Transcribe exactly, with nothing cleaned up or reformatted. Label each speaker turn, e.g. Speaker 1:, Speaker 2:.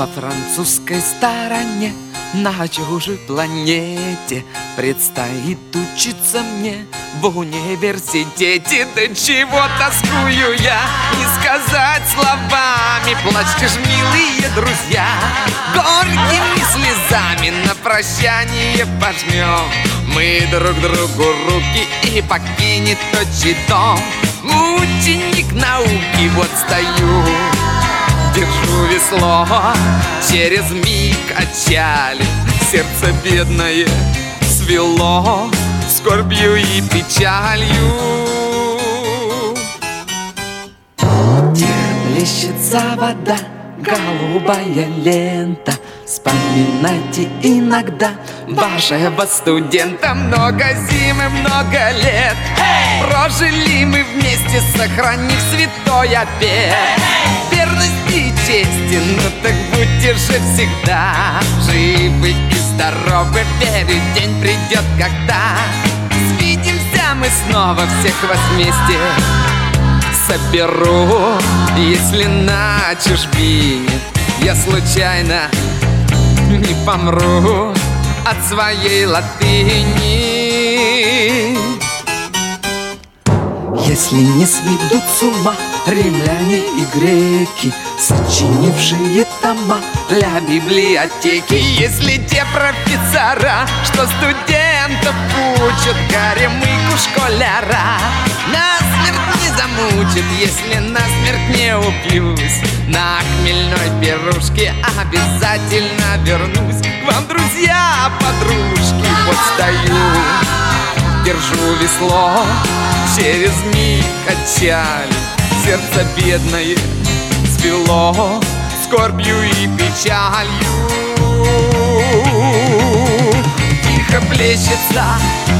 Speaker 1: по французской стороне, на чужой планете предстоит учиться мне в университете. Да чего тоскую я, не сказать словами. Плачьте ж, милые друзья, горькими слезами на прощание пожмем мы друг другу руки, и покинет отчий дом ученик науки. Вот стою, держу весло, через миг отчали, сердце бедное свело скорбью и печалью. Тихо плещется вода, голубая лента. Вспоминайте иногда вашего студента. Много зим и много лет hey! Прожили мы вместе, сохранив святой обет hey! Верности и чести, ну так будьте же всегда живы и здоровы. Верю, день придет, когда свидимся мы снова, всех вас вместе соберу. Если на чужбине я случайно не помру от своей латыни. Если не сведут с ума римляне и греки, сочинившие тома для библиотеки. Если те профессора, что студентов учат горемыку школяра, насмерть не замучат, если насмерть не упьюсь. На хмельной пирушке обязательно вернусь к вам, друзья, подружки. Вот стою, держу весло, через миг отчали, сердце бедное свело скорбью и печалью. Тихо плещется